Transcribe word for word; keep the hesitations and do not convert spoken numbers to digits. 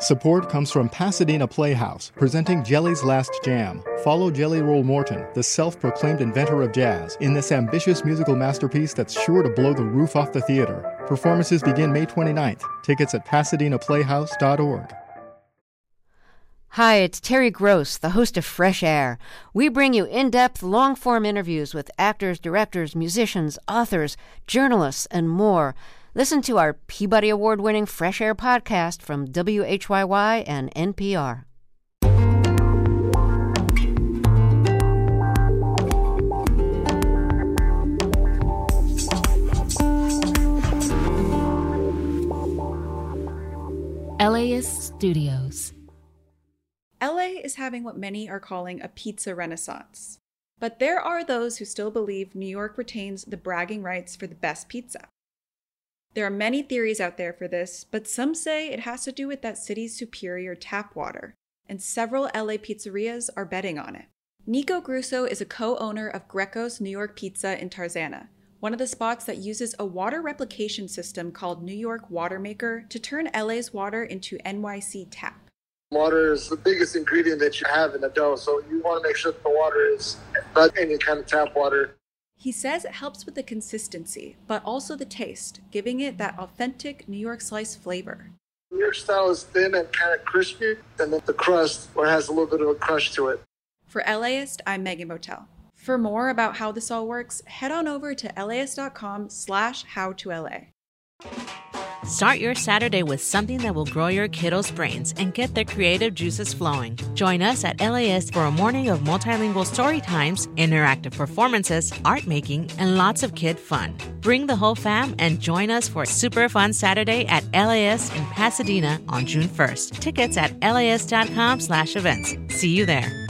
Support comes from Pasadena Playhouse, presenting Jelly's Last Jam. Follow Jelly Roll Morton, the self-proclaimed inventor of jazz, in this ambitious musical masterpiece that's sure to blow the roof off the theater. Performances begin May twenty-ninth. Tickets at pasadena playhouse dot org. Hi, it's Terry Gross, the host of Fresh Air. We bring you in-depth, long-form interviews with actors, directors, musicians, authors, journalists, and more. Listen to our Peabody Award-winning Fresh Air podcast from W H Y Y and N P R. LAist Studios. L A is having what many are calling a pizza renaissance. But there are those who still believe New York retains the bragging rights for the best pizza. There are many theories out there for this, but some say it has to do with that city's superior tap water, and several L A pizzerias are betting on it. Nico Grusso is a co-owner of Greco's New York Pizza in Tarzana, one of the spots that uses a water replication system called New York Water Maker to turn L A's water into N Y C tap. Water is the biggest ingredient that you have in a dough, so you want to make sure that the water is not any kind of tap water. He says it helps with the consistency, but also the taste, giving it that authentic New York slice flavor. New York style is thin and kind of crispy, and then the crust or has a little bit of a crush to it. For LAist, I'm Megan Motel. For more about how this all works, head on over to laist.com slash how to LA. Start your Saturday with something that will grow your kiddos' brains and get their creative juices flowing. Join us at LAist for a morning of multilingual story times, interactive performances, art making, and lots of kid fun. Bring the whole fam and join us for a super fun Saturday at LAist in Pasadena on June first. Tickets at laist.com slash events. See you there.